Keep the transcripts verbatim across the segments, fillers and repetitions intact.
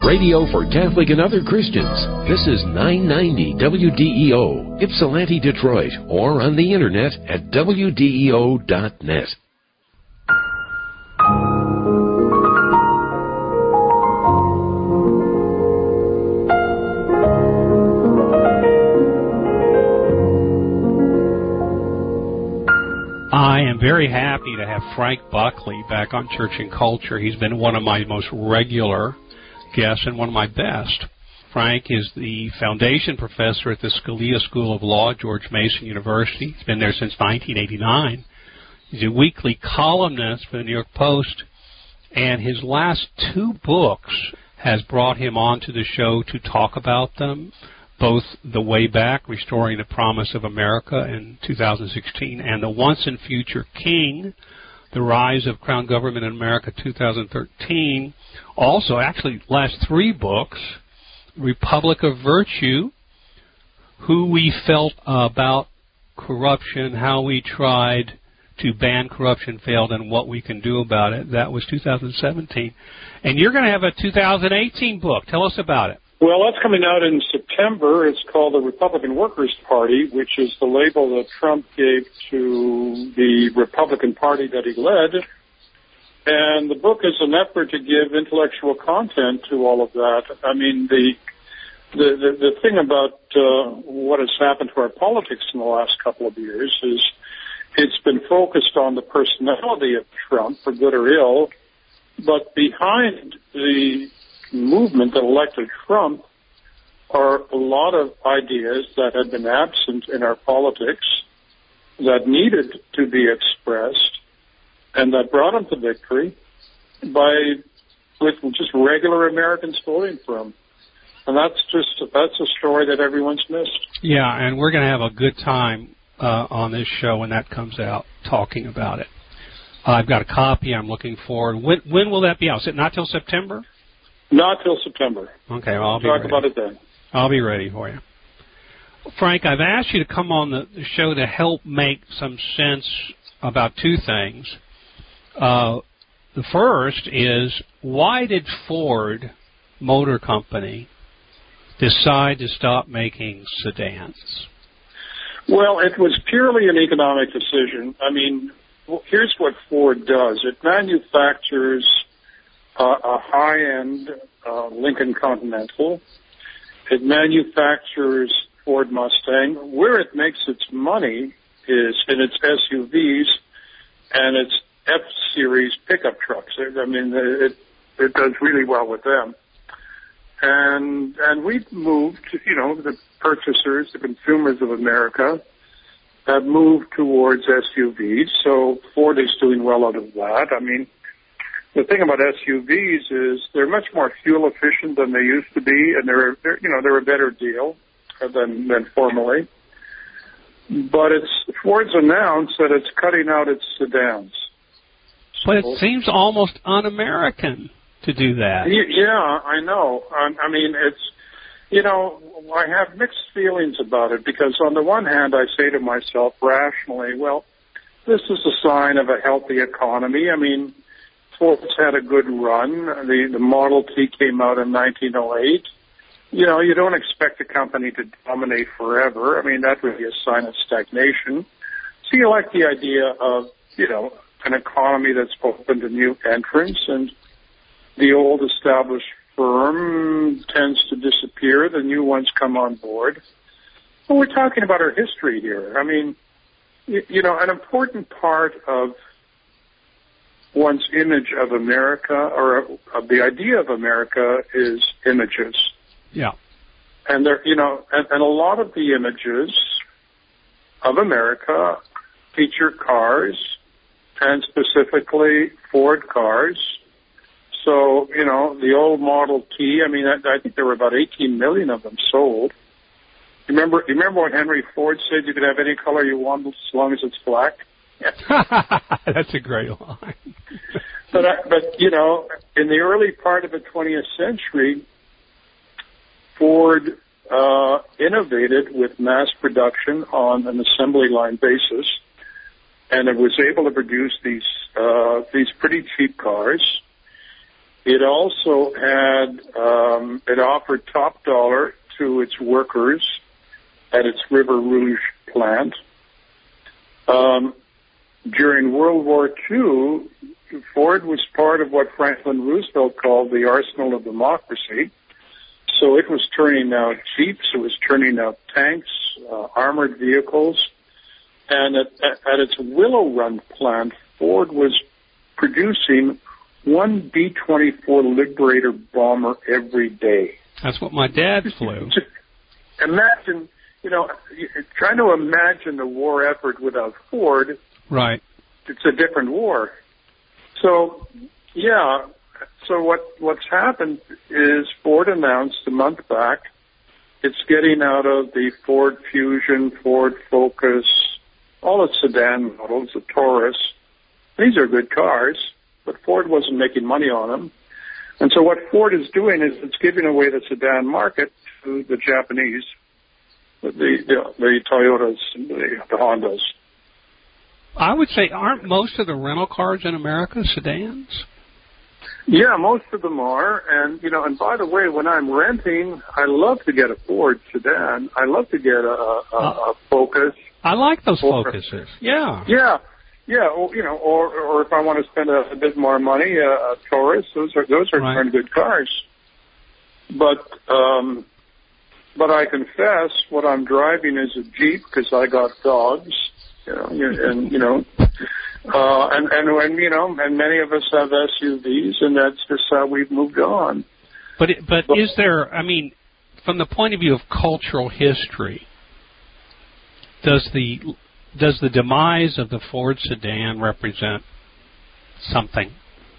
Radio for Catholic and other Christians. This is nine ninety W D E O, Ypsilanti, Detroit, or on the internet at W D E O dot net. I am very happy to have Frank Buckley back on Church and Culture. He's been one of my most regular guest and one of my best. Frank is the foundation professor at the Scalia School of Law at George Mason University. He's been there since nineteen eighty-nine. He's a weekly columnist for the New York Post, and his last two books has brought him onto the show to talk about them, both The Way Back, Restoring the Promise of America in two thousand sixteen, and The Once and Future King, The Rise of Crown Government in America, two thousand thirteen. Also, actually, last three books, Republic of Virtue, Who We Felt About Corruption, How We Tried to Ban Corruption, Failed, and What We Can Do About It. That was two thousand seventeen. And you're going to have a two thousand eighteen book. Tell us about it. Well, that's coming out in September. It's called the Republican Workers' Party, which is the label that Trump gave to the Republican Party that he led. And the book is an effort to give intellectual content to all of that. I mean, the the, the, the thing about uh, what has happened to our politics in the last couple of years is it's been focused on the personality of Trump, for good or ill, but behind the movement that elected Trump are a lot of ideas that had been absent in our politics that needed to be expressed and that brought him to victory by with just regular Americans voting for him. And that's just that's a story that everyone's missed. Yeah, and we're going to have a good time uh, on this show when that comes out, talking about it. Uh, I've got a copy. I'm looking forward. When, when will that be out? Is it not till September? Not till September. Okay, well, I'll be talk ready. about it then. I'll be ready for you. Frank, I've asked you to come on the show to help make some sense about two things. Uh, the first is, why did Ford Motor Company decide to stop making sedans? Well, it was purely an economic decision. I mean, here's what Ford does. It manufactures uh, a high-end uh, Lincoln Continental. It manufactures Ford Mustang. Where it makes its money is in its S U Vs and its F-Series pickup trucks. I mean, it it does really well with them. And and we've moved, you know, the purchasers, the consumers of America have moved towards S U Vs. So Ford is doing well out of that. I mean, the thing about S U Vs is they're much more fuel efficient than they used to be, and they're, they're you know they're a better deal than than formerly. But it's Ford's announced that it's cutting out its sedans. But it seems almost un-American to do that. Yeah, I know. I mean, it's, you know, I have mixed feelings about it because on the one hand, I say to myself rationally, well, this is a sign of a healthy economy. I mean, Ford's had a good run. The, the Model T came out in nineteen oh eight. You know, you don't expect a company to dominate forever. I mean, that would be a sign of stagnation. So you like the idea of, you know, an economy that's open to new entrants, and the old established firm tends to disappear. The new ones come on board. Well, we're talking about our history here. I mean, you, you know, an important part of one's image of America or of the idea of America is images. Yeah. And there, you know, and, and a lot of the images of America feature cars, and specifically Ford cars. So, you know, the old Model T, I mean, I, I think there were about eighteen million of them sold. You remember, you remember when Henry Ford said you could have any color you want as long as it's black? That's a great line. but, I, but, you know, in the early part of the twentieth century, Ford uh, innovated with mass production on an assembly line basis, and it was able to produce these uh, these pretty cheap cars. It also had uh, it offered top dollar to its workers at its River Rouge plant. Um, during World War Two, Ford was part of what Franklin Roosevelt called the arsenal of democracy. So it was turning out jeeps, it was turning out tanks, uh, armored vehicles. And at, at its Willow Run plant, Ford was producing one B twenty-four Liberator bomber every day. That's what my dad flew. Imagine, you know, trying to imagine the war effort without Ford. Right. It's a different war. So, yeah. So what what's happened is Ford announced a month back it's getting out of the Ford Fusion, Ford Focus, all the sedan models, the Taurus. These are good cars, but Ford wasn't making money on them. And so what Ford is doing is it's giving away the sedan market to the Japanese, the the, the Toyotas, the, the Hondas. I would say, aren't most of the rental cars in America sedans? Yeah, most of them are. And, you know, and by the way, when I'm renting, I love to get a Ford sedan. I love to get a, a, a Focus. I like those or, Focuses. Yeah. Yeah. Yeah, or, you know, or or if I want to spend a, a bit more money, uh, a Taurus, those are those are right. darn good cars. But um, but I confess, what I'm driving is a Jeep because I got dogs, you know, and you know, uh, and and when you know, and many of us have S U Vs, and that's just how we've moved on. But it, but, but is there? I mean, from the point of view of cultural history, does the Does the demise of the Ford sedan represent something?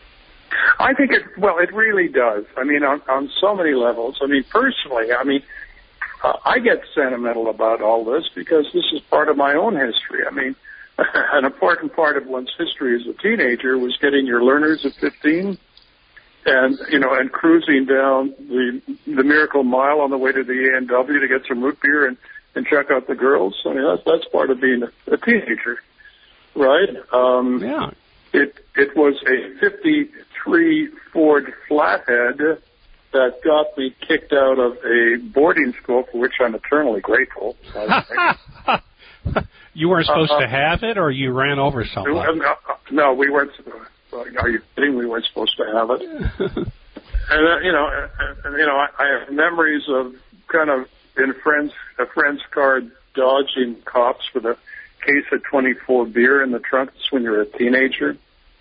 I think it, well, it really does. I mean, on, on so many levels. I mean, personally, I mean, uh, I get sentimental about all this because this is part of my own history. I mean, an important part of one's history as a teenager was getting your learners at fifteen and, you know, and cruising down the, the Miracle Mile on the way to the A and W to get some root beer and and check out the girls. I mean, that's, that's part of being a, a teenager, right? Um, yeah. It it was a fifty-three Ford Flathead that got me kicked out of a boarding school for which I'm eternally grateful. You weren't supposed uh, to have it, or you ran over somebody? No, no, we weren't. Are you kidding? We weren't supposed to have it. and uh, you know, and, you know, I, I have memories of kind of in friends a friend's car dodging cops with a case of twenty-four beer in the trunk. That's when you're a teenager.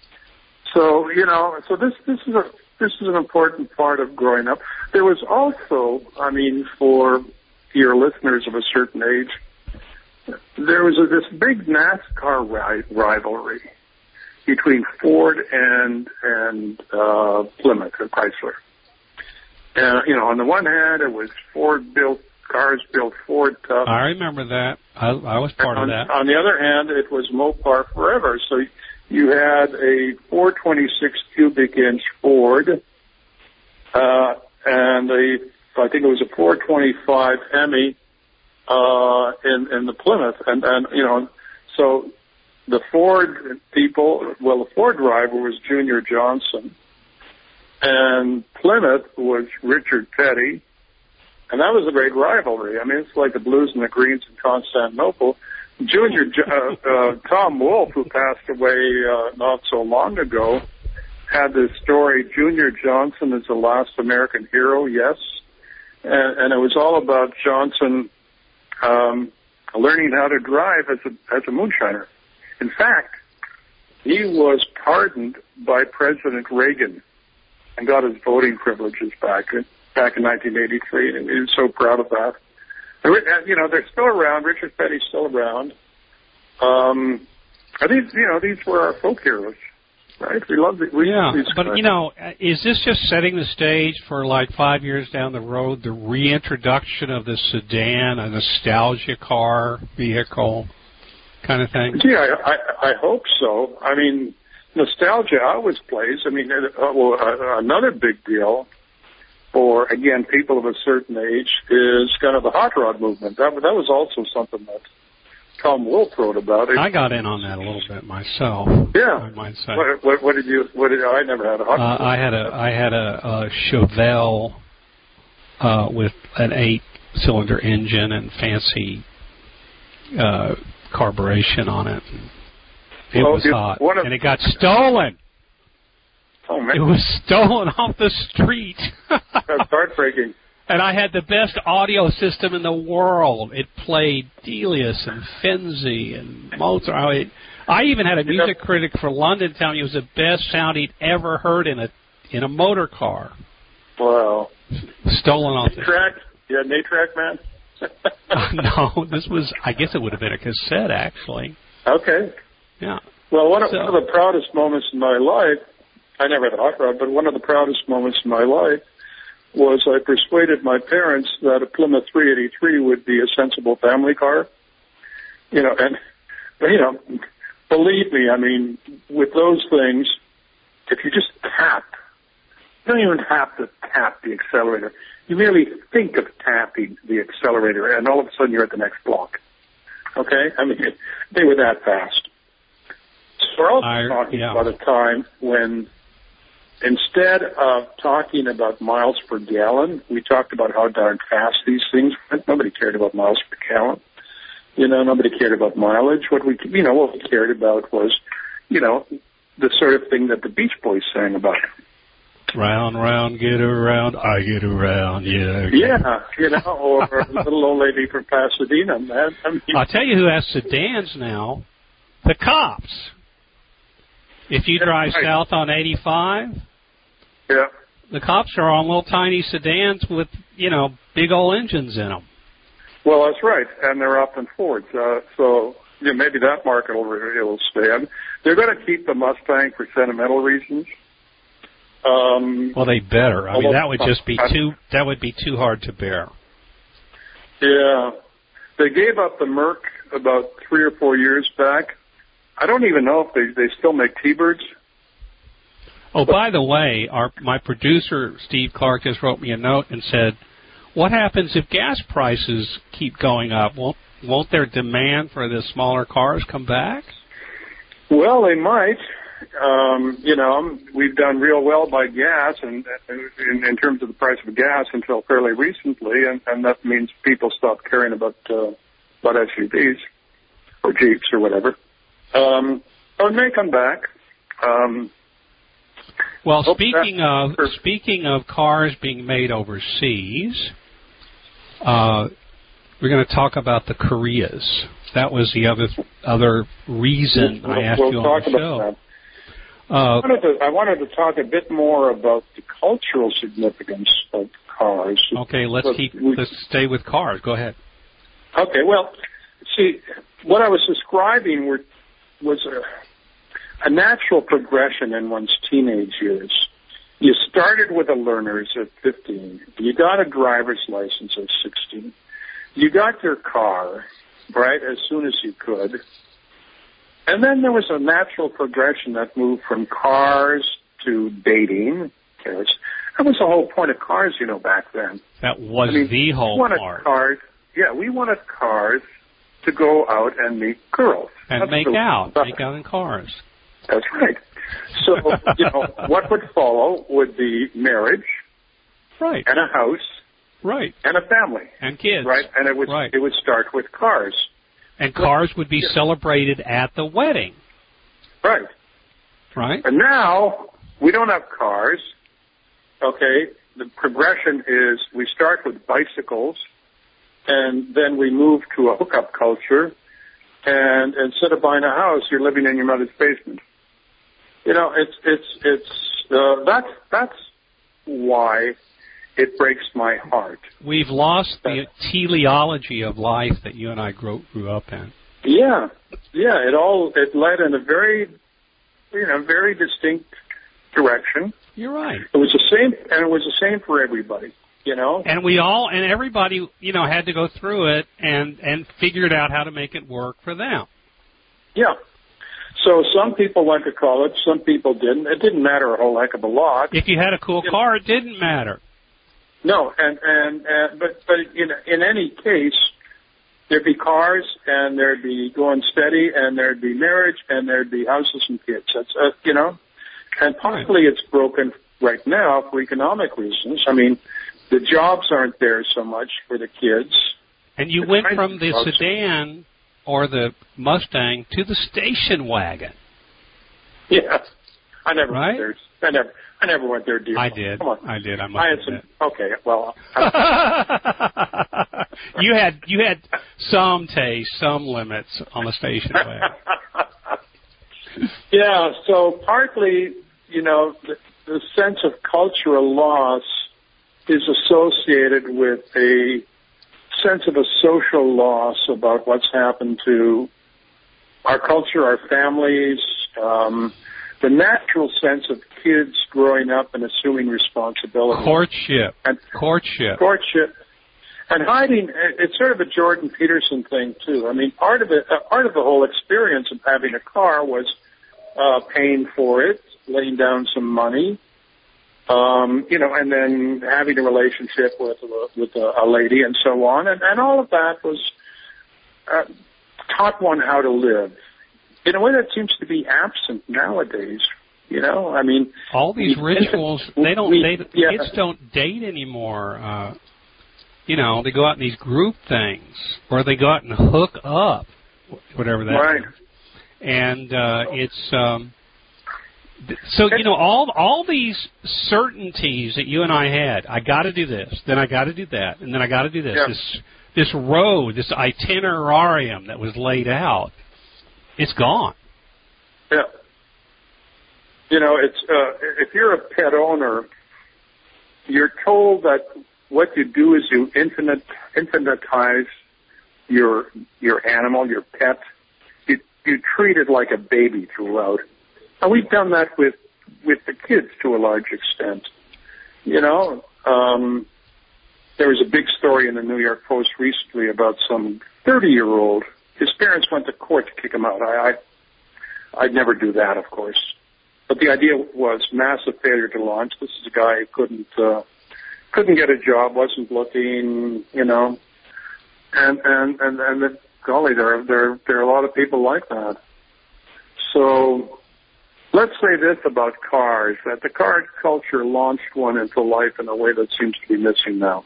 So you know, so this this is a this is an important part of growing up. There was also, I mean, for your listeners of a certain age, there was a, this big NASCAR ri- rivalry between Ford and and uh, Plymouth or Chrysler. And you know, on the one hand, it was Ford built cars built Ford tough. I remember that. I, I was part on, of that. On the other hand, it was Mopar forever. So you had a four twenty-six cubic inch Ford, uh, and a I think it was a four twenty-five Hemi uh, in in the Plymouth, and and you know, so the Ford people, well, the Ford driver was Junior Johnson, and Plymouth was Richard Petty. And that was a great rivalry. I mean, it's like the Blues and the Greens in Constantinople. Junior, uh, uh, Tom Wolfe, who passed away uh, not so long ago, had this story, Junior Johnson is the last American hero, yes. And, and it was all about Johnson um, learning how to drive as a, as a moonshiner. In fact, he was pardoned by President Reagan and got his voting privileges back back in nineteen eighty-three, and he was so proud of that. And, you know, they're still around. Richard Petty's still around. Um, are these, you know, these were our folk heroes, right? We love the, we yeah, these but, guys. You know, is this just setting the stage for, like, five years down the road, the reintroduction of the sedan, a nostalgia car vehicle kind of thing? Yeah, I, I hope so. I mean, nostalgia always plays. I mean, uh, well, uh, another big deal for, again, people of a certain age is kind of the hot rod movement. That, that was also something that Tom Wolfe wrote about. It, I got in on that a little bit myself. Yeah. I might say. What, what, what did you? What did I never had a hot rod? Uh, I had a I had a, a Chevelle uh, with an eight-cylinder engine and fancy uh, carburation on it. It well, was hot, of, and it got stolen. Oh, man. It was stolen off the street. That's heartbreaking. And I had the best audio system in the world. It played Delius and Finzi and Mozart. I, mean, I even had a music yep. critic for London tell me it was the best sound he'd ever heard in a in a motor car. Wow. Stolen off the track? You had an eight-track, man? uh, no, this was, I guess it would have been a cassette, actually. Okay. Yeah. Well, one of, so, one of the proudest moments in my life, I never had a hot rod, but one of the proudest moments in my life was I persuaded my parents that a Plymouth three eighty-three would be a sensible family car. You know, and, you know, believe me, I mean, with those things, if you just tap, you don't even have to tap the accelerator. You merely think of tapping the accelerator, and all of a sudden you're at the next block. Okay? I mean, they were that fast. So we're also I, talking yeah. about a time when instead of talking about miles per gallon, we talked about how darn fast these things went. Nobody cared about miles per gallon. You know, nobody cared about mileage. What we, you know, what we cared about was, you know, the sort of thing that the Beach Boys sang about. Round, round, get around, I get around, yeah. Yeah, you know, or a little old lady from Pasadena, man. I mean, I'll tell you who has sedans now. The cops. If you drive right. south on eighty-five, yeah, the cops are on little tiny sedans with, you know, big old engines in them. Well, that's right, and they're often Fords. Uh, so yeah, maybe that market will, will stand. They're going to keep the Mustang for sentimental reasons. Um, well, they better. I mean, that would just be too. That would be too hard to bear. Yeah, they gave up the Merc about three or four years back. I don't even know if they they still make T-Birds. Oh, by the way, our my producer Steve Clark just wrote me a note and said, "What happens if gas prices keep going up? Won't won't their demand for the smaller cars come back?" Well, they might. Um, you know, we've done real well by gas and in, in terms of the price of gas until fairly recently, and, and that means people stopped caring about uh, about S U Vs or Jeeps or whatever. Um, so it may come back. Um, well, speaking of for, speaking of cars being made overseas, uh, we're going to talk about the Koreas. That was the other other reason we'll, I asked we'll you talk on the about show. That. Uh, I, wanted to, I wanted to talk a bit more about the cultural significance of cars. Okay, let's but keep we, let's stay with cars. Go ahead. Okay, well, see, what I was describing were, was a, a natural progression in one's teenage years. You started with a learner's at fifteen. You got a driver's license at sixteen. You got your car, right, as soon as you could. And then there was a natural progression that moved from cars to dating. That was the whole point of cars, you know, back then. That was I mean, the whole we wanted part. Cars, yeah, we wanted cars to go out and meet girls. And That's make the, out. Make out in cars. That's right. So, you know, what would follow would be marriage. Right. And a house. Right. And a family. And kids. Right. And it would, right. it would start with cars. And cars would be yeah. celebrated at the wedding. Right. Right. And now, we don't have cars. Okay. The progression is we start with bicycles, and then we move to a hookup culture, and instead of buying a house, you're living in your mother's basement. You know, it's, it's, it's, uh, that's, that's why it breaks my heart. We've lost the teleology of life that you and I grew, grew up in. Yeah, yeah. It all it led in a very, you know, very distinct direction. You're right. It was the same, and it was the same for everybody. You know. And we all and everybody, you know, had to go through it and and figured out how to make it work for them. Yeah. So some people went to college, some people didn't. It didn't matter a whole heck of a lot. If you had a cool you car, know, it didn't matter. No, and and, and but but in in any case, there'd be cars, and there'd be going steady, and there'd be marriage, and there'd be houses and kids. That's uh, you know, and possibly it's broken right now for economic reasons. I mean, The jobs aren't there so much for the kids. And you the went from the jobs. sedan or the Mustang to the station wagon. Yeah, I never right? went there. I never, I never went there. Dear. I did. Come on. I did. I must I had admit. some. Okay, well. you had you had some taste, some limits on the station wagon. Yeah. So partly, you know, the, the sense of cultural loss is associated with a sense of a social loss about what's happened to our culture, our families, um, the natural sense of kids growing up and assuming responsibility. Courtship. And courtship. Courtship. And hiding, it's sort of a Jordan Peterson thing, too. I mean, part of it, uh, part of the whole experience of having a car was uh, paying for it, laying down some money, um, you know, and then having a relationship with with a, a lady and so on. And, and all of that was uh, taught one how to live in a way that seems to be absent nowadays. You know, I mean, all these rituals, they don't, we, they, yeah. kids don't date anymore. Uh, you know, they go out in these group things, or they go out and hook up, whatever that right. is. And uh, it's, um, so, you know, all all these certainties that you and I had, I got to do this, then I got to do that, and then I got to do this, yeah. this, this road, this itinerarium that was laid out, it's gone. Yeah. You know, it's uh, if you're a pet owner, you're told that what you do is you infinite, infinitize your your animal, your pet. You you treat it like a baby throughout. And we've done that with with the kids to a large extent. You know, um, there was a big story in the New York Post recently about some thirty-year-old. His parents went to court to kick him out. I, I I'd never do that, of course. But the idea was massive failure to launch. This is a guy who couldn't uh, couldn't get a job, wasn't looking, you know, and and and and the, golly, there there there are a lot of people like that. So let's say this about cars: that the car culture launched one into life in a way that seems to be missing now.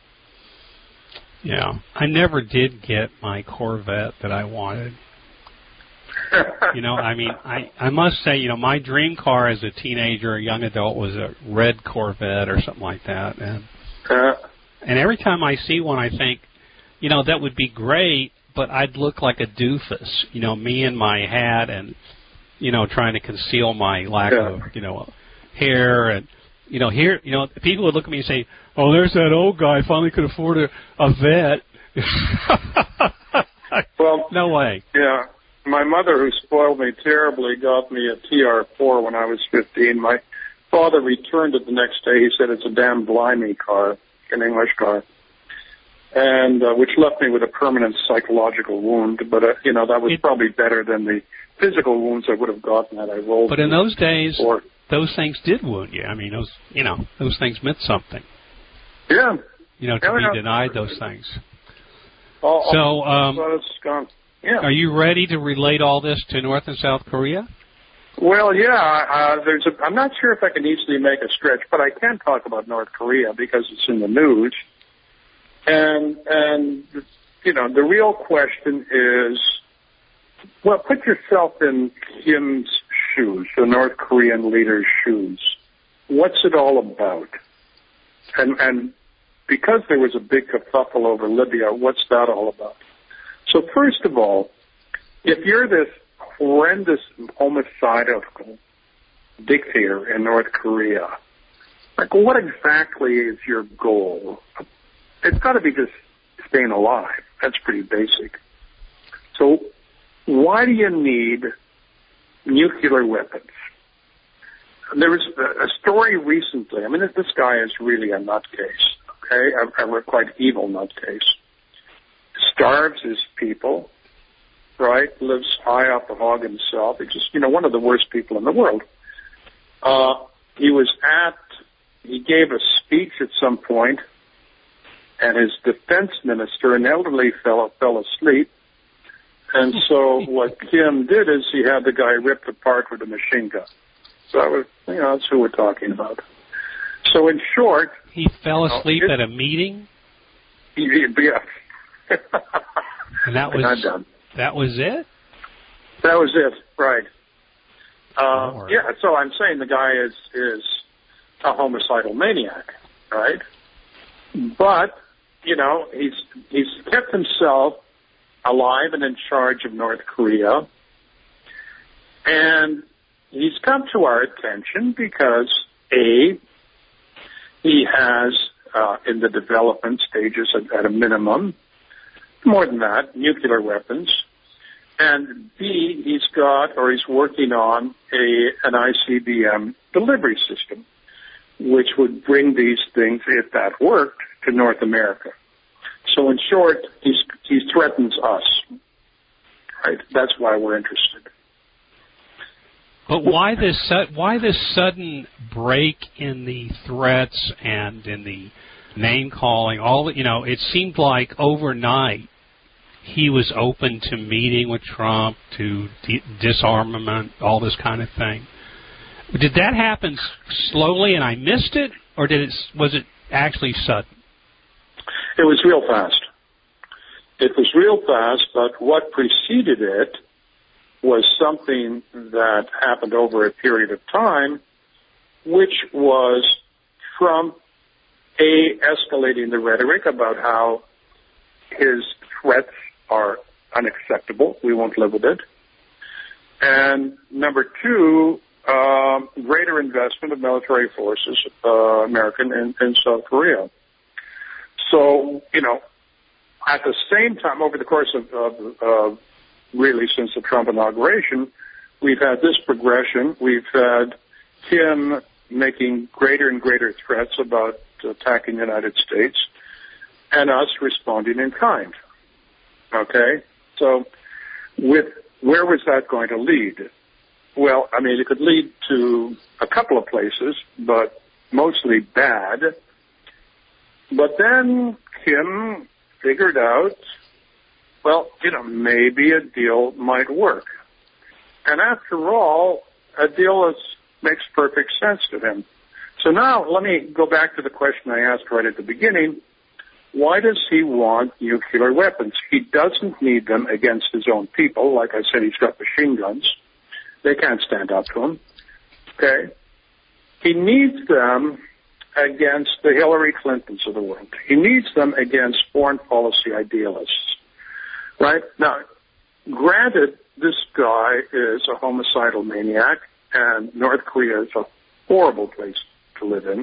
Yeah, I never did get my Corvette that I wanted. You know, I mean, I, I must say, you know, my dream car as a teenager, a young adult, was a red Corvette or something like that. And uh, and every time I see one, I think, you know, that would be great, but I'd look like a doofus. You know, me and my hat and, you know, trying to conceal my lack yeah. of, you know, hair. And, you know, here, you know, people would look at me and say, oh, there's that old guy finally could afford a, a vet. Well, no way. Yeah. My mother, who spoiled me terribly, got me a T R four when I was fifteen. My father returned it the next day. He said it's a damn blimey car, an English car, and uh, which left me with a permanent psychological wound. But, uh, you know, that was it, probably better than the physical wounds I would have gotten had I rolled. But in those days, before. those things did wound you. I mean, those, you know, those things meant something. Yeah. You know, to yeah, be denied those things. All, so, um, well, it's gone. Yeah. Are you ready to relate all this to North and South Korea? Well, yeah. Uh, there's a, I'm not sure if I can easily make a stretch, but I can talk about North Korea because it's in the news. And, and you know, the real question is, well, put yourself in Kim's shoes, the North Korean leader's shoes. What's it all about? And, and because there was a big kerfuffle over Libya, what's that all about? So first of all, if you're this horrendous homicidal dictator in North Korea, like what exactly is your goal? It's got to be just staying alive. That's pretty basic. So why do you need nuclear weapons? There was a story recently. I mean, this guy is really a nutcase, okay? A, a quite evil nutcase. Starves his people, right? Lives high up a hog himself. He's just, you know, one of the worst people in the world. Uh, he was at, he gave a speech at some point, and his defense minister, an elderly fellow, fell asleep. And so what Kim did is he had the guy ripped apart with a machine gun. So I was, you know, that's who we're talking about. So in short... He fell asleep you know, it, at a meeting? Yeah. And that was, that was it? That was it, right. Uh, yeah, so I'm saying the guy is, is a homicidal maniac, right? But, you know, he's, he's kept himself alive and in charge of North Korea. And he's come to our attention because, A, he has, uh, in the development stages at, at a minimum, more than that, nuclear weapons. And B, he's got, or he's working on a, an I C B M delivery system, which would bring these things, if that worked, to North America. So in short, he's, he threatens us, right? That's why we're interested. But why this, su- why this sudden break in the threats and in the name calling? All the, you know, it seemed like overnight he was open to meeting with Trump, to de- disarmament, all this kind of thing. Did that happen slowly and I missed it, or did it? Was it actually sudden? It was real fast. It was real fast, but what preceded it was something that happened over a period of time, which was Trump, A, escalating the rhetoric about how his threats are unacceptable. We won't live with it. And number two, um, greater investment of military forces, uh, American in, in South Korea. So, you know, at the same time, over the course of, of, of really since the Trump inauguration, we've had this progression. We've had him making greater and greater threats about attacking the United States and us responding in kind. Okay? So with where was that going to lead? Well, I mean, it could lead to a couple of places, but mostly bad. But then Kim figured out, well, you know, maybe a deal might work. And after all, a deal is, makes perfect sense to him. So now let me go back to the question I asked right at the beginning. Why does he want nuclear weapons? He doesn't need them against his own people. Like I said, he's got machine guns. They can't stand up to him. Okay? He needs them against the Hillary Clintons of the world. He needs them against foreign policy idealists. Right? Now, granted, this guy is a homicidal maniac, and North Korea is a horrible place to live in.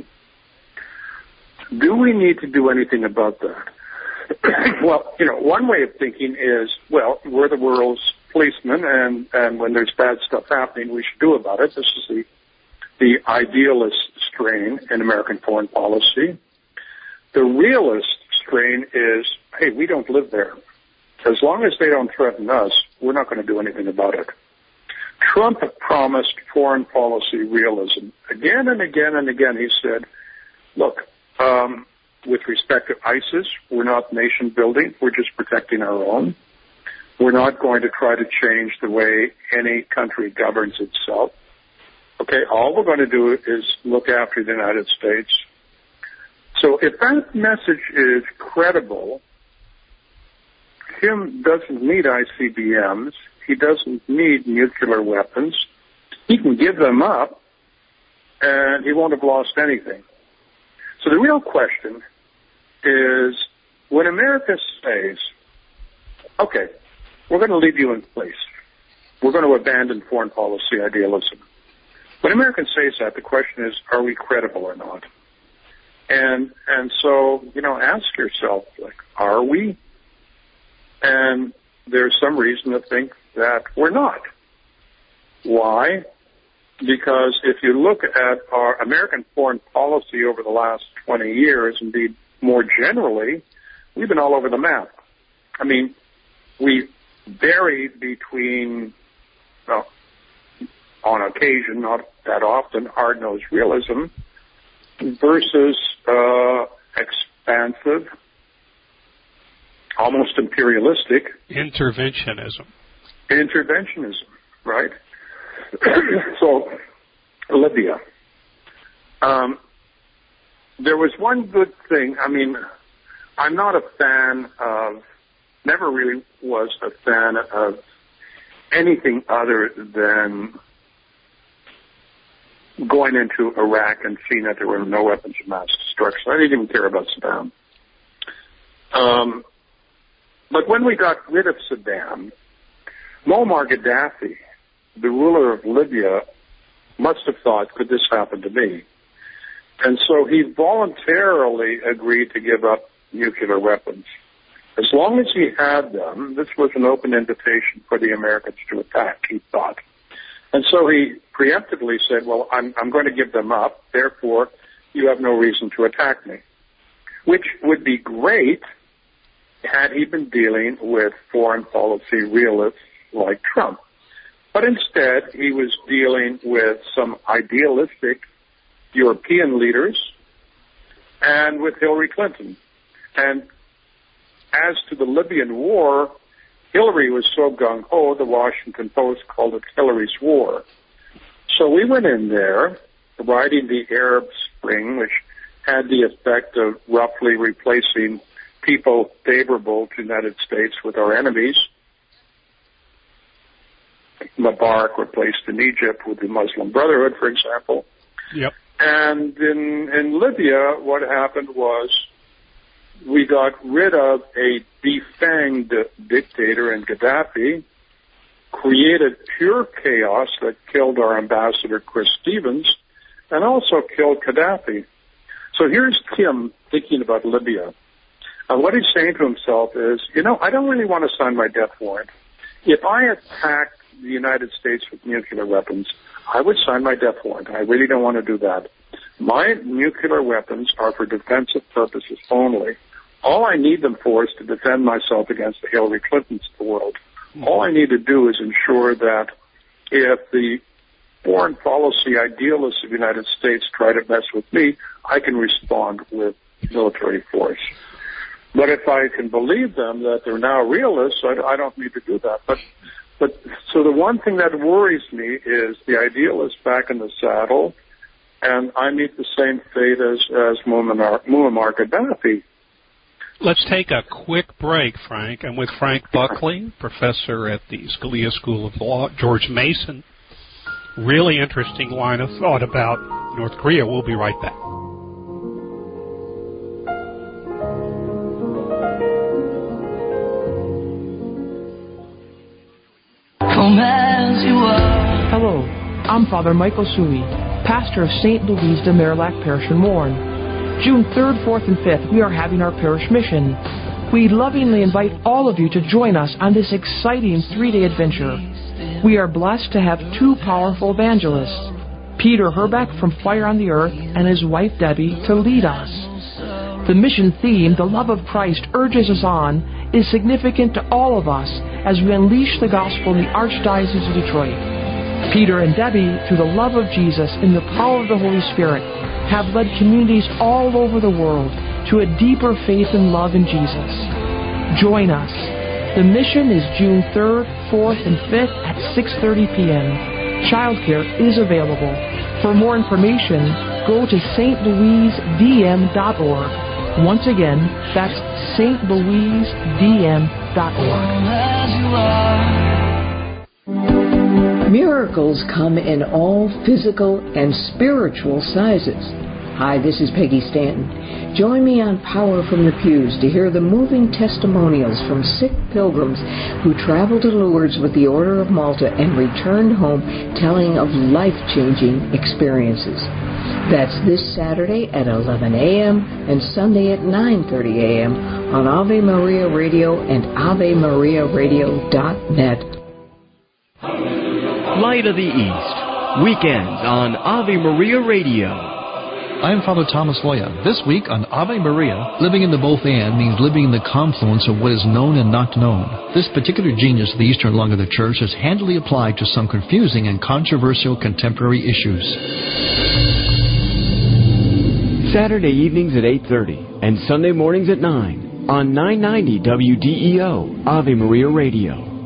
Do we need to do anything about that? Well, you know, one way of thinking is, well, we're the world's policemen, and, and when there's bad stuff happening, we should do about it. This is the, the idealist strain in American foreign policy. The realist strain is, hey, we don't live there. As long as they don't threaten us, we're not going to do anything about it. Trump promised foreign policy realism. Again and again and again he said, look, um, with respect to ISIS, we're not nation building, we're just protecting our own. We're not going to try to change the way any country governs itself. Okay, all we're going to do is look after the United States. So if that message is credible, Kim doesn't need I C B Ms. He doesn't need nuclear weapons. He can give them up, and he won't have lost anything. So the real question is, when America says, okay, we're going to leave you in place. We're going to abandon foreign policy idealism. When Americans say that, the question is, are we credible or not? And and so, you know, ask yourself, like, are we? And there's some reason to think that we're not. Why? Because if you look at our American foreign policy over the last twenty years, indeed more generally, we've been all over the map. I mean, we vary between, well, on occasion, not that often, hard-nosed realism versus uh, expansive, almost imperialistic interventionism. Interventionism, right? So, Libya. Um, there was one good thing. I mean, I'm not a fan of, never really was a fan of anything other than going into Iraq and seeing that there were no weapons of mass destruction. I didn't even care about Saddam. Um, but when we got rid of Saddam, Muammar Gaddafi, the ruler of Libya, must have thought, could this happen to me? And so he voluntarily agreed to give up nuclear weapons. As long as he had them, this was an open invitation for the Americans to attack, he thought. And so he preemptively said, well, I'm, I'm going to give them up, therefore you have no reason to attack me. Which would be great had he been dealing with foreign policy realists like Trump. But instead, he was dealing with some idealistic European leaders and with Hillary Clinton. And as to the Libyan war, Hillary was so gung-ho, the Washington Post called it Hillary's War. So we went in there, riding the Arab Spring, which had the effect of roughly replacing people favorable to the United States with our enemies. Mubarak replaced in Egypt with the Muslim Brotherhood, for example. Yep. And in, in Libya, what happened was we got rid of a defanged dictator in Gaddafi, created pure chaos that killed our ambassador, Chris Stevens, and also killed Gaddafi. So here's Kim thinking about Libya. And what he's saying to himself is, you know, I don't really want to sign my death warrant. If I attacked the United States with nuclear weapons, I would sign my death warrant. I really don't want to do that. My nuclear weapons are for defensive purposes only. All I need them for is to defend myself against the Hillary Clintons of the world. All I need to do is ensure that if the foreign policy idealists of the United States try to mess with me, I can respond with military force. But if I can believe them that they're now realists, I, I don't need to do that. But, but so the one thing that worries me is the idealists back in the saddle, and I meet the same fate as, as Muammar, Muammar Gaddafi. Let's take a quick break, Frank. I'm with Frank Buckley, professor at the Scalia School of Law, George Mason. Really interesting line of thought about North Korea. We'll be right back. Hello, I'm Father Michael Sui, pastor of Saint Louise de Marillac Parish in Warren. June third, fourth, and fifth, we are having our parish mission. We lovingly invite all of you to join us on this exciting three-day adventure. We are blessed to have two powerful evangelists, Peter Herbeck from Fire on the Earth and his wife Debbie, to lead us. The mission theme, The Love of Christ Urges Us On, is significant to all of us as we unleash the gospel in the Archdiocese of Detroit. Peter and Debbie, through the love of Jesus and the power of the Holy Spirit, have led communities all over the world to a deeper faith and love in Jesus. Join us. The mission is June third, fourth, and fifth at six thirty p.m. Childcare is available. For more information, go to s t louise d m dot org. Once again, that's s t louise d m dot org. Miracles come in all physical and spiritual sizes. Hi, this is Peggy Stanton. Join me on Power from the Pews to hear the moving testimonials from sick pilgrims who traveled to Lourdes with the Order of Malta and returned home telling of life-changing experiences. That's this Saturday at eleven a.m. and Sunday at nine thirty a.m. on Ave Maria Radio and ave maria radio dot net. Light of the East, weekends on Ave Maria Radio. I'm Father Thomas Loya. This week on Ave Maria, living in the both and means living in the confluence of what is known and not known. This particular genius of the Eastern lung of the Church is handily applied to some confusing and controversial contemporary issues. Saturday evenings at eight thirty and Sunday mornings at nine on nine ninety W D E O, Ave Maria Radio.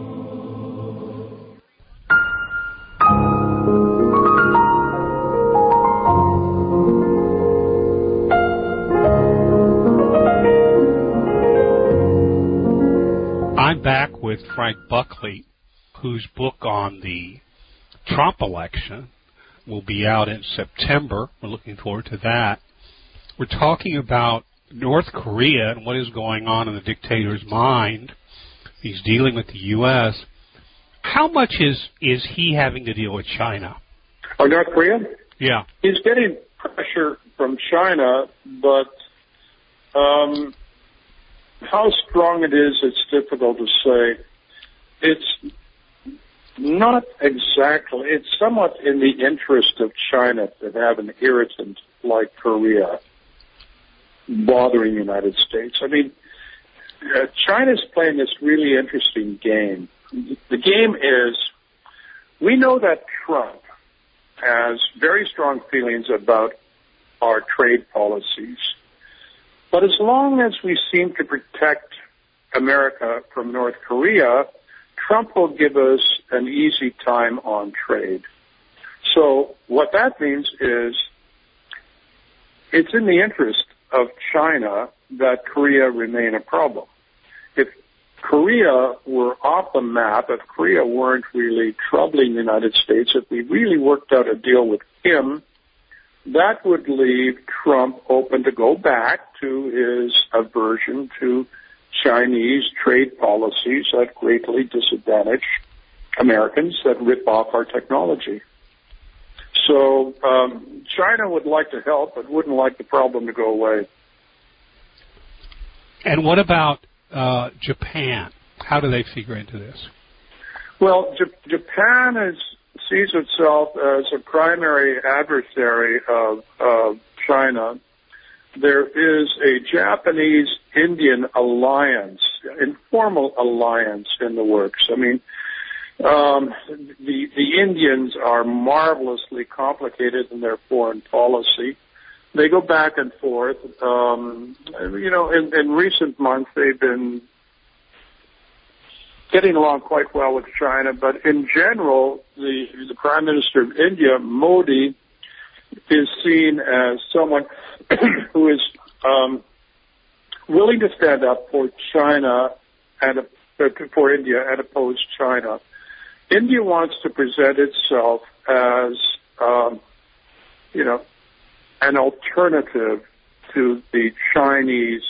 I'm back with Frank Buckley, whose book on the Trump election will be out in September. We're looking forward to that. We're talking about North Korea and what is going on in the dictator's mind. He's dealing with the U S. How much is, is he having to deal with China? Oh, North Korea? Yeah. He's getting pressure from China, but um, how strong it is, it's difficult to say. It's not exactly, it's somewhat in the interest of China to have an irritant like Korea bothering the United States. I mean, uh, China's playing this really interesting game. The game is, we know that Trump has very strong feelings about our trade policies. But as long as we seem to protect America from North Korea, Trump will give us an easy time on trade. So what that means is it's in the interest of China that Korea remain a problem. If Korea were off the map, if Korea weren't really troubling the United States, if we really worked out a deal with him, that would leave Trump open to go back to his aversion to Chinese trade policies that greatly disadvantage Americans, that rip off our technology. So um, China would like to help, but wouldn't like the problem to go away. And what about uh, Japan? How do they figure into this? Well, J- Japan is, sees itself as a primary adversary of, of China. There is a Japanese-Indian alliance, informal alliance in the works. I mean, um, the, the Indians are marvelously complicated in their foreign policy. They go back and forth. Um, you know, in, in recent months, they've been getting along quite well with China, but in general, the, the Prime Minister of India, Modi, is seen as someone who is um, willing to stand up for China and uh, for India and oppose China. India wants to present itself as, um, you know, an alternative to the Chinese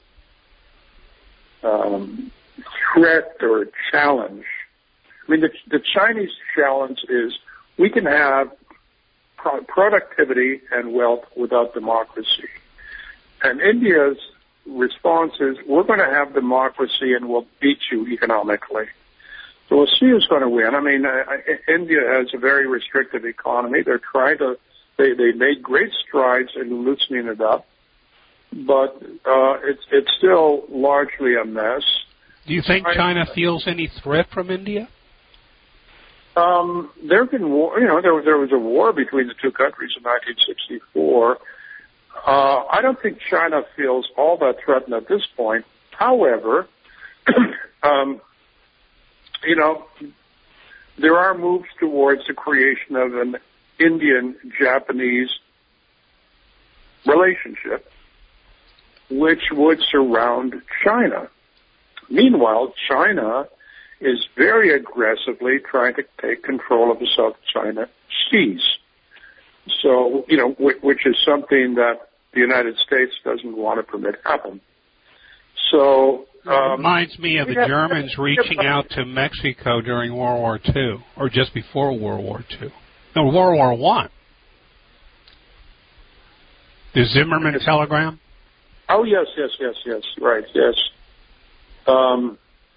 um, threat or challenge. I mean, the, the Chinese challenge is we can have pro- productivity and wealth without democracy. And India's response is, we're going to have democracy and we'll beat you economically. So we'll see who's going to win. I mean, uh, India has a very restrictive economy. They're trying to, they, they made great strides in loosening it up, but uh, it's, it's still largely a mess. Do you think China feels any threat from India? Um, there have been war, you know, there, there was a war between the two countries in nineteen sixty-four. Uh, I don't think China feels all that threatened at this point. However, um, you know, there are moves towards the creation of an Indian-Japanese relationship, which would surround China. Meanwhile, China is very aggressively trying to take control of the South China Seas. So, you know, which is something that the United States doesn't want to permit happen. So, um, it reminds me of the have, Germans reaching out to Mexico during World War Two, or just before World War Two. No, World War One. The Zimmerman telegram? Oh, yes, yes, yes, yes, right, yes. Um,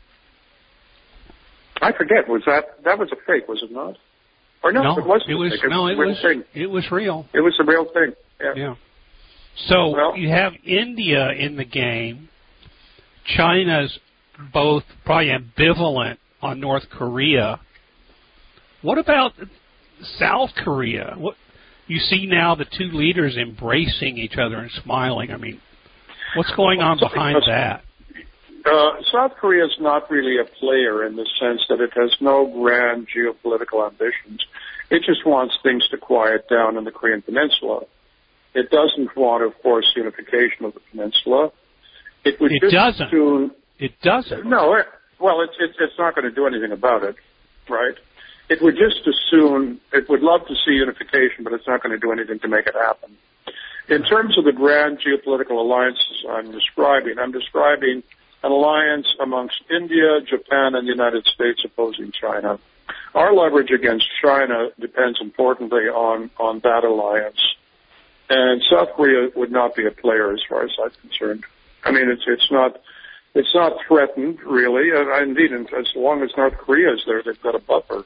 I forget, was that, that was a fake, was it not? Or no, no it wasn't it was, a fake. No, it was, thing. it was real. It was a real thing, yeah. yeah. So well, you have India in the game. China's both probably ambivalent on North Korea. What about South Korea? What you see now, the two leaders embracing each other and smiling. I mean, what's going on behind that? Uh, South Korea is not really a player in the sense that it has no grand geopolitical ambitions. It just wants things to quiet down in the Korean Peninsula. It doesn't want to force unification of the peninsula. It would it just doesn't. Soon, it doesn't. No, well, it's it's, it's not going to do anything about it, right? It would just as soon, it would love to see unification, but it's not going to do anything to make it happen. In terms of the grand geopolitical alliances I'm describing, I'm describing an alliance amongst India, Japan, and the United States opposing China. Our leverage against China depends importantly on, on that alliance. And South Korea would not be a player as far as I'm concerned. I mean, it's it's not it's not threatened, really. Uh, indeed, as long as North Korea is there, they've got a buffer.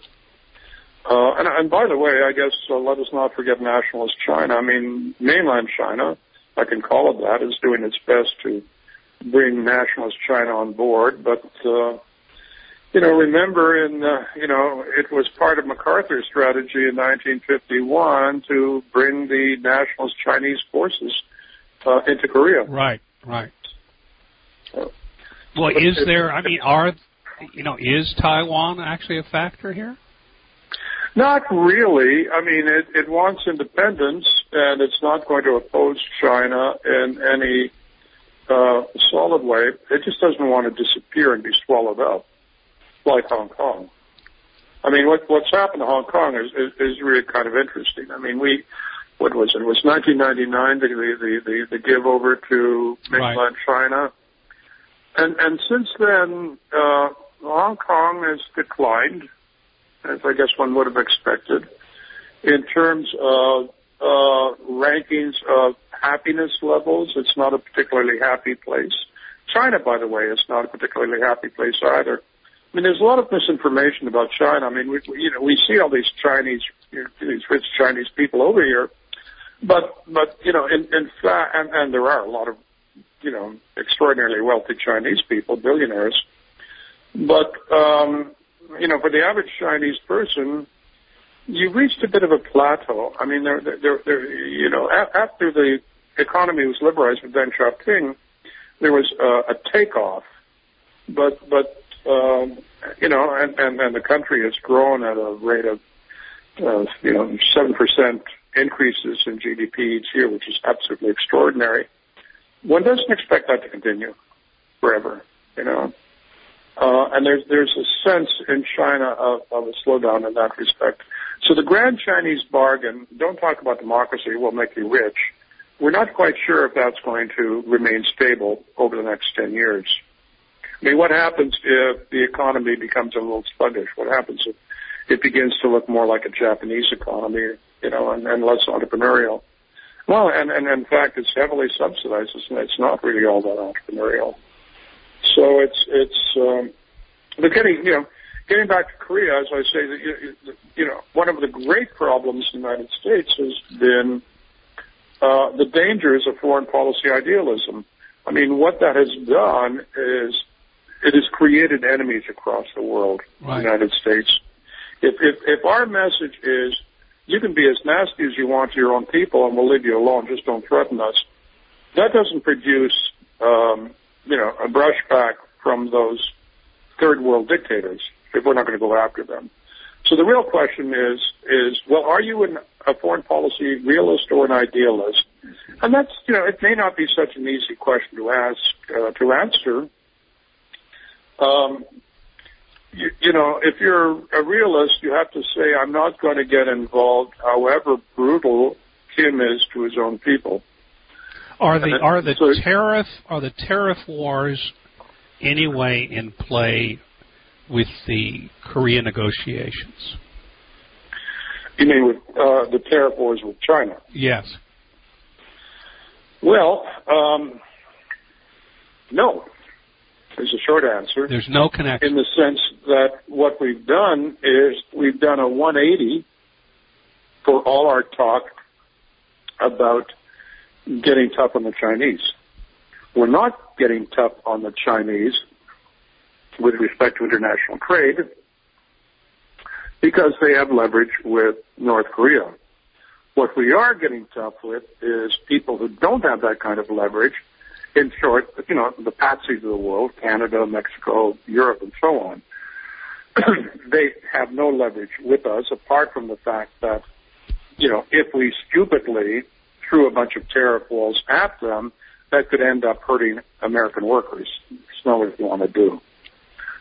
Uh, and, and by the way, I guess uh, let us not forget nationalist China. I mean, mainland China, I can call it that, is doing its best to bring nationalist China on board. But, uh, you know, remember, in uh, you know, it was part of MacArthur's strategy in nineteen fifty-one to bring the nationalist Chinese forces uh, into Korea. Right, right. Uh, well, is it, there, I mean, are, you know, is Taiwan actually a factor here? Not really. I mean, it, it wants independence, and it's not going to oppose China in any uh, solid way. It just doesn't want to disappear and be swallowed up, like Hong Kong. I mean, what, what's happened to Hong Kong is, is, is really kind of interesting. I mean, we, what was it? It was nineteen ninety-nine, the, the, the, the give over to mainland right. China. And, and since then, uh, Hong Kong has declined, as I guess one would have expected, in terms of uh, rankings of happiness levels. It's not a particularly happy place. China, by the way, is not a particularly happy place either. I mean, there's a lot of misinformation about China. I mean, we, you know, we see all these Chinese, you know, these rich Chinese people over here, but, but you know, in, in fact, and, and there are a lot of, you know, extraordinarily wealthy Chinese people, billionaires, but, um, you know, for the average Chinese person, you've reached a bit of a plateau. I mean, they're, they're, they're, you know, a- after the economy was liberalized with Deng Xiaoping, there was uh, a takeoff, but, but, um, you know, and, and, and the country has grown at a rate of, uh, you know, seven percent increases in G D P each year, which is absolutely extraordinary. One doesn't expect that to continue forever, you know. Uh, and there's there's a sense in China of, of a slowdown in that respect. So the grand Chinese bargain, don't talk about democracy, will make you rich. We're not quite sure if that's going to remain stable over the next ten years. I mean, what happens if the economy becomes a little sluggish? What happens if it begins to look more like a Japanese economy, you know, and, and less entrepreneurial? Well, and, and in fact, it's heavily subsidized, and it's not really all that entrepreneurial. So it's, it's, um, but getting, you know, getting back to Korea, as I say, that you, you know, one of the great problems in the United States has been uh, the dangers of foreign policy idealism. I mean, what that has done is it has created enemies across the world, right. In the United States. If, if, if our message is, you can be as nasty as you want to your own people and we'll leave you alone, just don't threaten us, that doesn't produce, um, you know, a brushback from those third world dictators if we're not going to go after them. So the real question is, is well, are you an, a foreign policy realist or an idealist? And that's, you know, it may not be such an easy question to ask, uh, to answer. Um, you, you know, if you're a realist, you have to say, I'm not going to get involved, however brutal Kim is to his own people. Are the are the so, tariff are the tariff wars anyway in play with the Korea negotiations? You mean with uh, the tariff wars with China? Yes. Well, um, no. Is a short answer. There's no connection. In the sense that what we've done is we've done a one eighty for all our talk about getting tough on the Chinese. We're not getting tough on the Chinese with respect to international trade because they have leverage with North Korea. What we are getting tough with is people who don't have that kind of leverage. In short, you know, the patsies of the world, Canada, Mexico, Europe, and so on, they have no leverage with us apart from the fact that, you know, if we stupidly threw a bunch of tariff walls at them, that could end up hurting American workers. It's not what we want to do.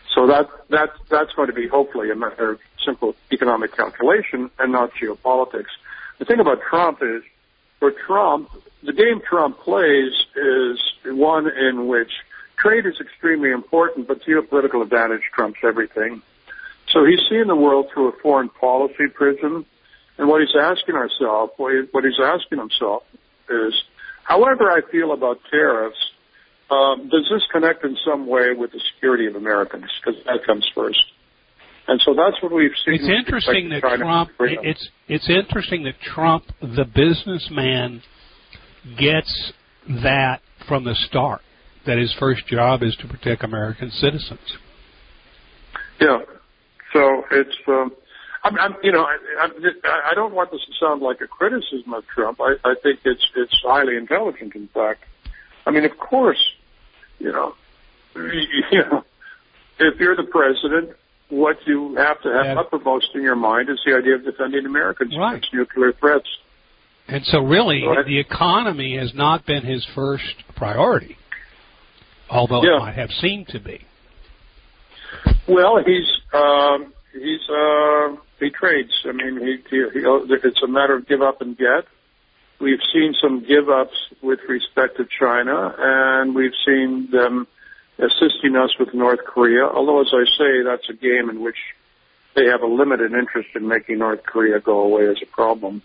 So that that that's going to be hopefully a matter of simple economic calculation and not geopolitics. The thing about Trump is, for Trump, the game Trump plays is one in which trade is extremely important, but geopolitical advantage trumps everything. So he's seeing the world through a foreign policy prism, and what he's asking ourselves, what he's asking himself is, however I feel about tariffs, um, does this connect in some way with the security of Americans? Because that comes first. And so that's what we've seen. It's interesting that Trump. It's it's interesting that Trump, the businessman, gets that from the start. That his first job is to protect American citizens. Yeah. So it's. Um, I'm, I'm, you know, I, I, I don't want this to sound like a criticism of Trump. I, I think it's it's highly intelligent. In fact, I mean, of course, you know, you know, if you're the president, what you have to have yeah. uppermost in your mind is the idea of defending Americans right. against nuclear threats. And so, really, right. the economy has not been his first priority, although yeah. it might have seemed to be. Well, he's um, he's uh, he trades. I mean, he, he, he it's a matter of give up and get. We've seen some give ups with respect to China, and we've seen them assisting us with North Korea. Although, as I say, that's a game in which they have a limited interest in making North Korea go away as a problem.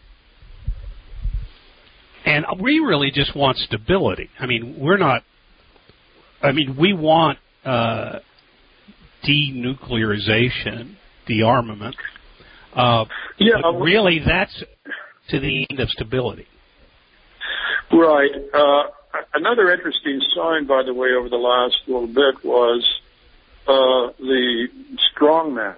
And we really just want stability. I mean, we're not. I mean, we want. Uh, denuclearization, de-armament, uh, yeah, but really that's to the end of stability. Right. Uh, another interesting sign, by the way, over the last little bit was uh, the strongman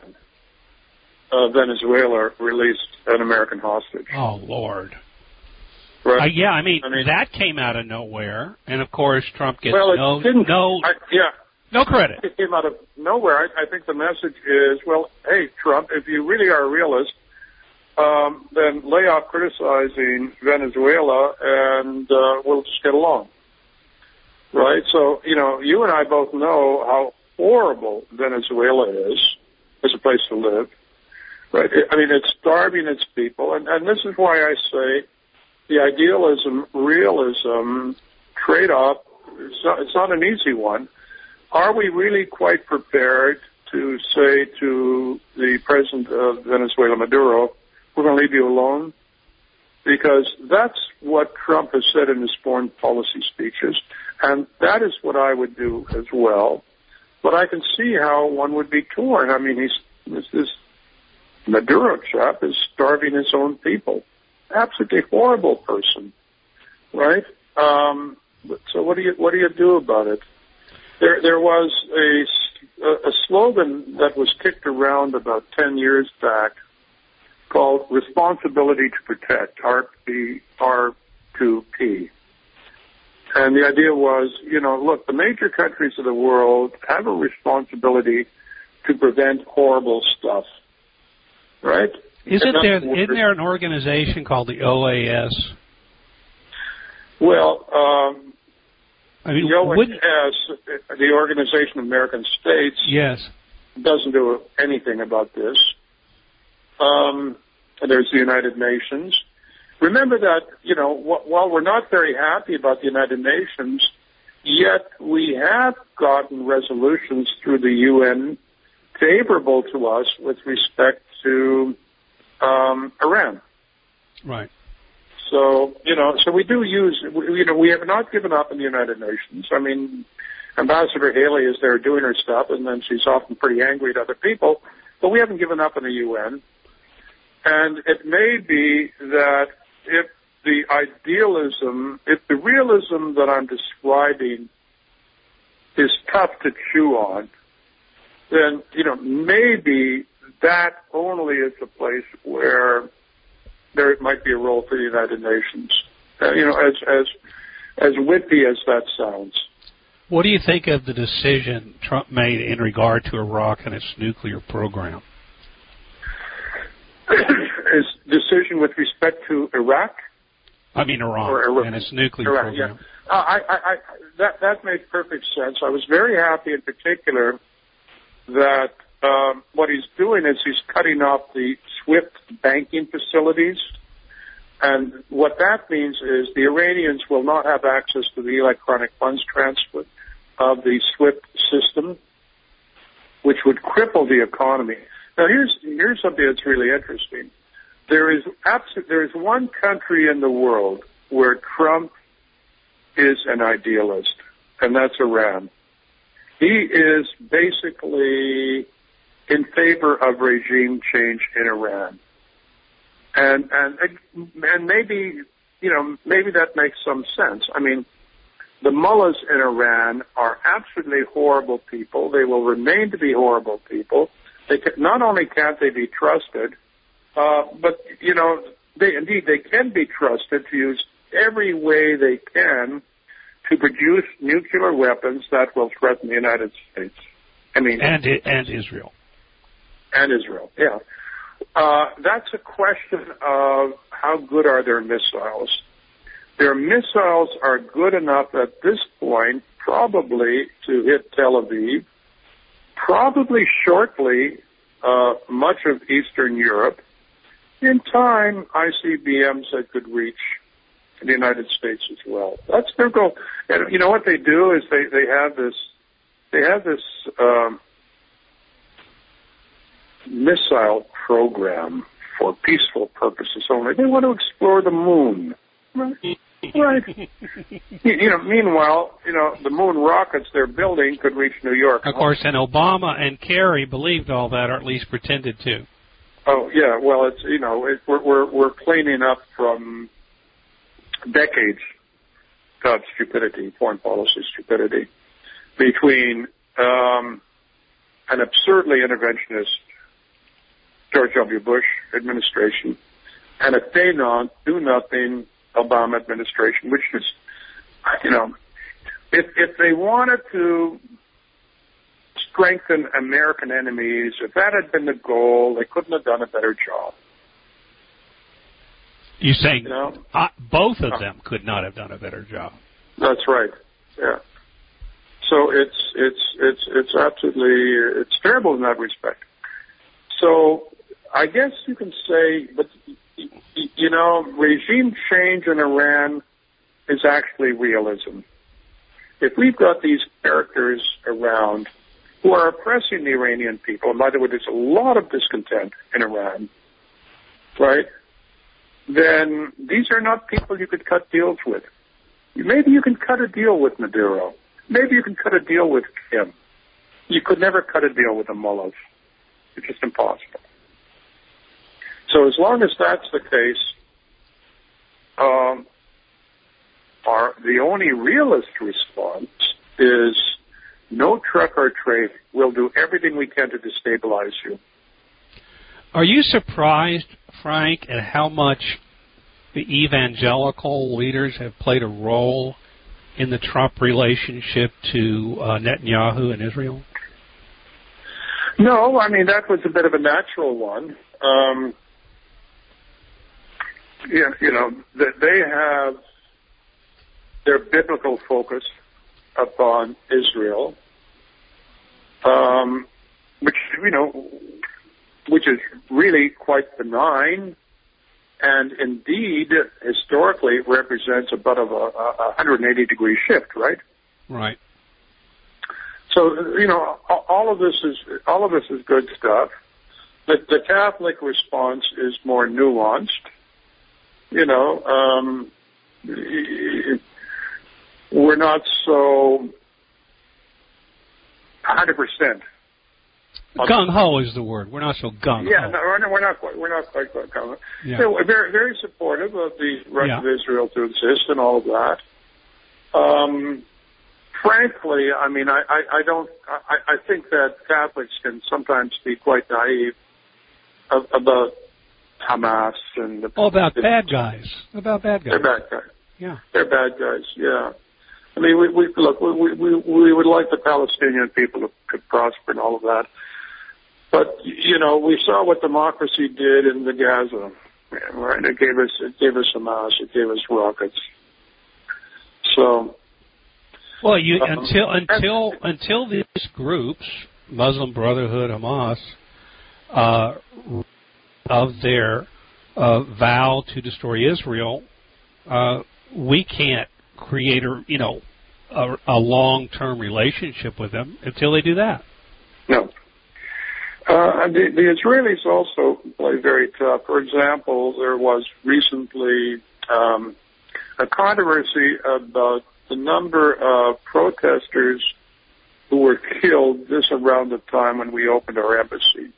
of Venezuela released an American hostage. Oh, Lord. Right. Uh, yeah, I mean, I mean, that came out of nowhere, and of course Trump gets well, it no, didn't, no, I, yeah. no credit. It came out of nowhere. I, I think the message is, well, hey, Trump, if you really are a realist, um, then lay off criticizing Venezuela and uh, we'll just get along. Right? So, you know, you and I both know how horrible Venezuela is as a place to live. Right? I mean, it's starving its people. And, and this is why I say the idealism, realism trade-off, it's not, it's not an easy one. Are we really quite prepared to say to the president of Venezuela, Maduro, we're going to leave you alone? Because that's what Trump has said in his foreign policy speeches, and that is what I would do as well. But I can see how one would be torn. I mean, he's this, this Maduro chap is starving his own people. Absolutely horrible person, right? Um, so what do you what do you do about it? There, there was a, a slogan that was kicked around about ten years back called Responsibility to Protect, R two P. And the idea was, you know, look, the major countries of the world have a responsibility to prevent horrible stuff, right? Isn't there, isn't there an organization called the O A S? Well, um, I mean, the O A S, the Organization of American States, yes, doesn't do anything about this. Um, there's the United Nations. Remember that, you know, wh- while we're not very happy about the United Nations, yet we have gotten resolutions through the U N favorable to us with respect to um, Iran. Right. So, you know, so we do use, you know, we have not given up in the United Nations. I mean, Ambassador Haley is there doing her stuff, and then she's often pretty angry at other people, but we haven't given up in the U N. And it may be that if the idealism, if the realism that I'm describing is tough to chew on, then, you know, maybe that only is a place where there might be a role for the United Nations. Uh, you know, as as as whippy as that sounds. What do you think of the decision Trump made in regard to Iraq and its nuclear program? His decision with respect to Iraq? I mean Iran or Iraq, and its nuclear Iraq, program. Yeah. Uh, I, I, I, that that made perfect sense. I was very happy, in particular, that um, what he's doing is he's cutting off the SWIFT banking facilities. And what that means is the Iranians will not have access to the electronic funds transfer of the SWIFT system, which would cripple the economy. Now, here's here's something that's really interesting. There is absolute, there is one country in the world where Trump is an idealist, and that's Iran. He is basically in favor of regime change in Iran. And, and, and maybe, you know, maybe that makes some sense. I mean, the mullahs in Iran are absolutely horrible people. They will remain to be horrible people. They can, not only can't they be trusted, uh, but, you know, they, indeed, they can be trusted to use every way they can to produce nuclear weapons that will threaten the United States. I mean, and and Israel. And Israel, yeah. Uh, that's a question of how good are their missiles. Their missiles are good enough at this point, probably, to hit Tel Aviv, probably shortly uh, much of Eastern Europe. In time, I C B Ms that could reach the United States as well. That's their goal. And you know what they do is they, they have this they have this um, missile program for peaceful purposes only. They want to explore the moon. Right. Right. You know, meanwhile, you know, the moon rockets they're building could reach New York. Of course, and Obama and Kerry believed all that, or at least pretended to. Oh yeah, well, it's you know, it, we're we're we're cleaning up from decades of stupidity, foreign policy stupidity, between um, an absurdly interventionist George W. Bush administration and a fainéant, do-nothing Obama administration, which is, you know, if if they wanted to strengthen American enemies, if that had been the goal, they couldn't have done a better job. You're saying you know? uh, both of them could not have done a better job. That's right. Yeah. So it's it's it's it's absolutely it's terrible in that respect. So I guess you can say, but you know, regime change in Iran is actually realism. If we've got these characters around who are oppressing the Iranian people, and by the way, there's a lot of discontent in Iran, right? Then these are not people you could cut deals with. Maybe you can cut a deal with Maduro. Maybe you can cut a deal with Kim. You could never cut a deal with the mullahs. It's just impossible. So as long as that's the case, um, our, the only realist response is no truck or trade. We'll do everything we can to destabilize you. Are you surprised, Frank, at how much the evangelical leaders have played a role in the Trump relationship to uh, Netanyahu and Israel? No, I mean, that was a bit of a natural one. Um, you, you know, they have their biblical focus upon Israel, um, which, you know, which is really quite benign, and indeed, historically, represents about a, a one hundred eighty degree shift, right? Right. So, you know, all of this is all of this is good stuff. The, the Catholic response is more nuanced. You know, um, we're not so one hundred percent. Gung ho is the word. We're not so gung ho. Yeah, no, we're not quite. We're not quite gung ho. Yeah. So we're very, very supportive of the right yeah. of Israel to exist and all of that. Um, frankly, I mean, I, I, I don't. I, I think that Catholics can sometimes be quite naive of, about Hamas and the. Oh, about the, bad guys. About bad guys. They're bad guys. Yeah. They're bad guys. Yeah. I mean, we, we look. We, we we would like the Palestinian people to could prosper and all of that. But, you know, we saw what democracy did in the Gaza, right? It gave us, it gave us Hamas, it gave us rockets. So. Well, you, um, until, until, until these groups Muslim Brotherhood, Hamas, uh, of their uh, vow to destroy Israel, uh, we can't create a, you know, a, a long-term relationship with them until they do that. No. Uh, the, the Israelis also play very tough. For example, there was recently um, a controversy about the number of protesters who were killed this around the time when we opened our embassy.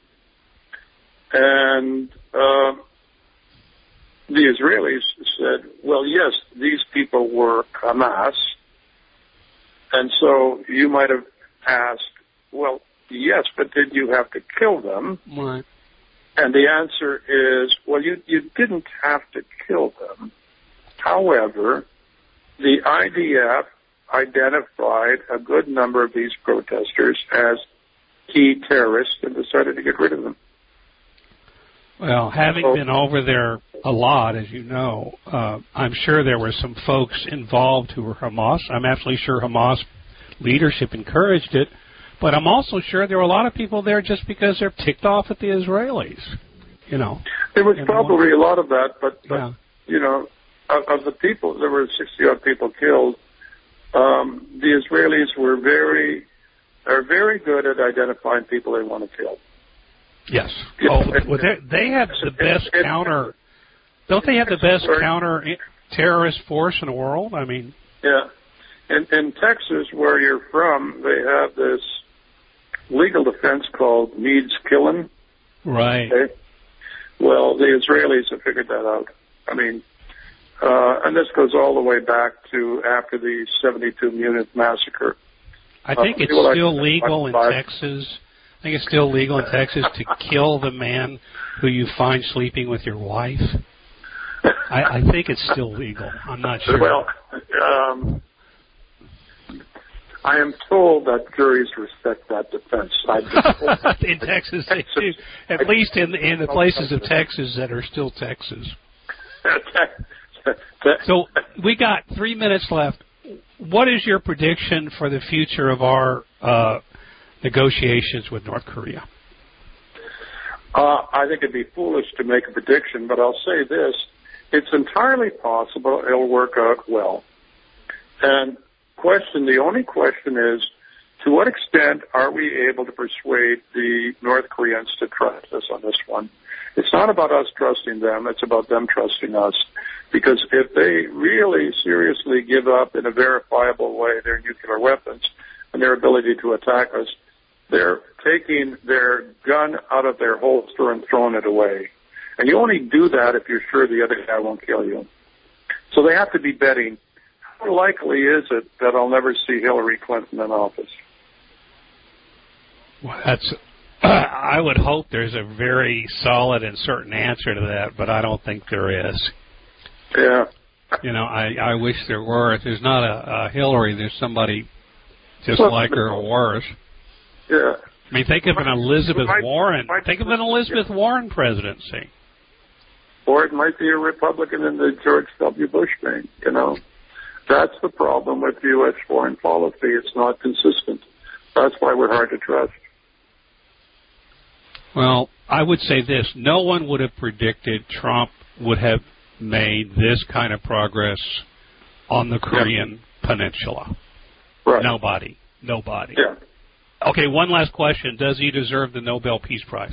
And uh, the Israelis said, well, yes, these people were Hamas. And so you might have asked, well, yes, but did you have to kill them? Right. And the answer is, well, you, you didn't have to kill them. However, the I D F identified a good number of these protesters as key terrorists and decided to get rid of them. Well, having so, been over there a lot, as you know, uh, I'm sure there were some folks involved who were Hamas. I'm absolutely sure Hamas leadership encouraged it. But I'm also sure there were a lot of people there just because they're ticked off at the Israelis, you know. There was probably a lot of that, but, but yeah. you know, of, of the people, there were sixty-odd people killed. Um, the Israelis were very, are very good at identifying people they want to kill. Yes. Oh, well, they have the best counter. Don't they have the best counter terrorist force in the world? I mean, yeah. In, in Texas, where you're from, they have this legal defense called needs killing. Right. Okay? Well, the Israelis have figured that out. I mean, uh, and this goes all the way back to after the seventy-two Munich massacre. I think uh, it's still like, legal like, in like, Texas. I think it's still legal in Texas to kill the man who you find sleeping with your wife. I, I think it's still legal. I'm not sure. Well, um, I am told that juries respect that defense. In Texas, they do. At least in in the places of Texas that are still Texas. So we got three minutes left. What is your prediction for the future of our uh, negotiations with North Korea? Uh, I think it'd be foolish to make a prediction, but I'll say this. It's entirely possible it'll work out well. And question, the only question is, to what extent are we able to persuade the North Koreans to trust us on this one? It's not about us trusting them, it's about them trusting us. Because if they really seriously give up in a verifiable way their nuclear weapons and their ability to attack us, they're taking their gun out of their holster and throwing it away. And you only do that if you're sure the other guy won't kill you. So they have to be betting, how likely is it that I'll never see Hillary Clinton in office? Well, that's, I would hope there's a very solid and certain answer to that, but I don't think there is. Yeah. You know, I, I wish there were. If there's not a, a Hillary, there's somebody just well, like her or worse. Yeah. I mean, think of an Elizabeth might, Warren. might, think of an Elizabeth yeah. Warren presidency. Or it might be a Republican in the George W. Bush thing, you know. That's the problem with U S foreign policy. It's not consistent. That's why we're hard to trust. Well, I would say this. No one would have predicted Trump would have made this kind of progress on the Korean yeah. Peninsula. Right. Nobody. Nobody. Yeah. Okay, one last question. Does he deserve the Nobel Peace Prize?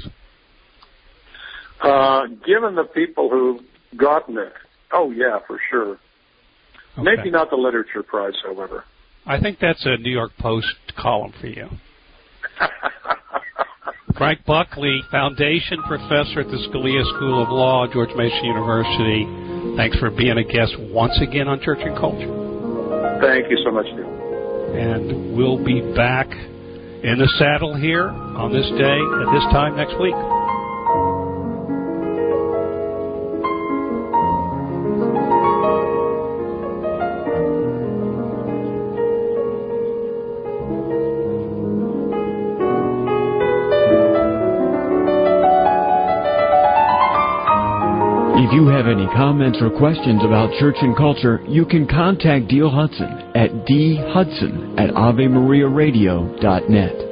Uh, given the people who've gotten it, oh, yeah, for sure. Okay. Maybe not the Literature Prize, however. I think that's a New York Post column for you. Frank Buckley, Foundation Professor at the Scalia School of Law, George Mason University. Thanks for being a guest once again on Church and Culture. Thank you so much, Neil. And we'll be back in the saddle here on this day at this time next week. If you have any comments or questions about church and culture, you can contact Dale Hudson at d hudson at ave maria radio dot net.